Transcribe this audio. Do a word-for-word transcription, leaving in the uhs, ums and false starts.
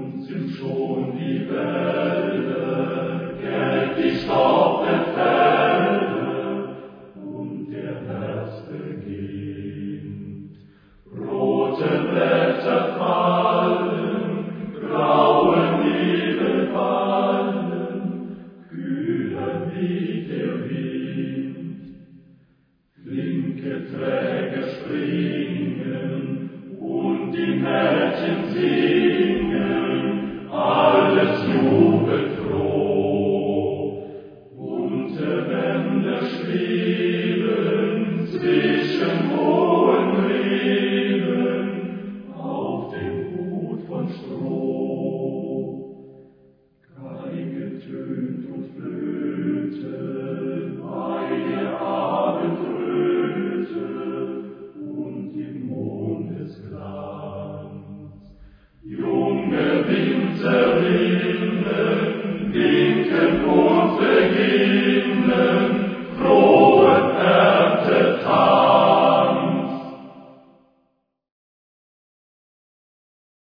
Sind schon die Wälder, gelb die Staub der Felder, und der Herbst beginnt. Rote Blätter fallen, graue Nebel fallen, kühler weht der Wind. Flinke Träger springen, und die Mädchen singen, alles jubelt froh. Bunte Bänder schweben zwischen hohen Reben auf dem Hut von Stroh. Geige tönt und Flöte bei der Abendröte und im Mondesglanz. Junge Winterwinde